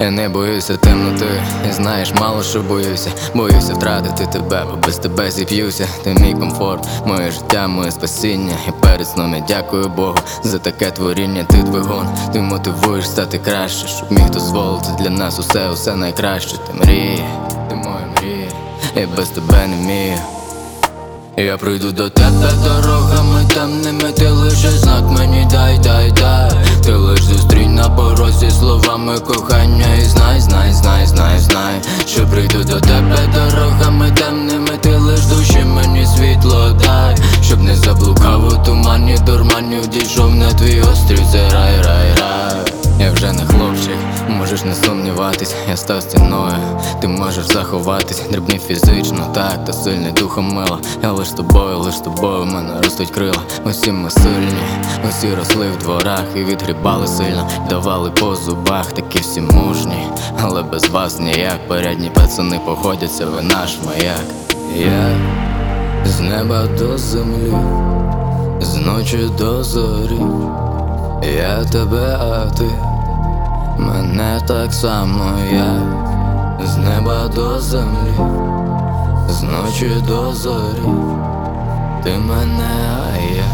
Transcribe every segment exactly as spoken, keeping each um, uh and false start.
Я не боюся темноти, і знаєш, мало що боюся. Боюся втратити тебе, бо без тебе зіп'юся. Ти мій комфорт, моє життя, моє спасіння. І перед сном я дякую Богу за таке творіння. Ти двигун, ти мотивуєш стати краще, щоб міг дозволити для нас усе, усе найкраще. Ти мрія, ти моя мрія, я без тебе не вмію. Я прийду до тебе дорогами темними, ти лише знак мені дай, дай, дай. Ти лиш зустрінь на порозі словами кохання. І знай, знай, знай, знай, знай, що прийду до тебе дорогами темними, ти лиш душі мені світло дай. Щоб не заблукав у тумані, дурманів дійшов на твій острів, це рай, рай, рай. Я вже не хлопчик, можеш не сумніватись, я став стіною, ти можеш заховатись. Дрібний фізично, так, та сильний духом мило. Я лиш з тобою, лиш з тобою в мене ростуть крила. Усі ми сильні, усі росли в дворах і відгрібали сильно, давали по зубах, такі всі мужні, але без вас ніяк. Порядні пацани погодяться, ви наш маяк. Я з неба до землі, з ночі до зорі. Я тебе, а ти мене так само. Я з неба до землі, з ночі до зорі. Ти мене, а я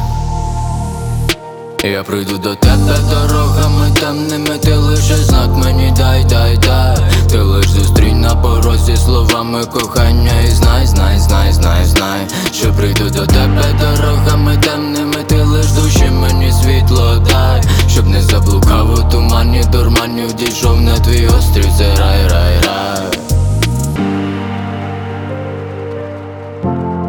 Я прийду до тебе дорогами темними, ти лише знак мені дай, дай, дай. Ти лиш зустрінь на порозі словами кохання. І знай, знай, знай, знай, знай, що прийду до тебе дорогами темними, ти лиш душі мені світло дай. Щоб не заблукав у тумані, дурманів дійшов на твій острів, це рай, рай, рай.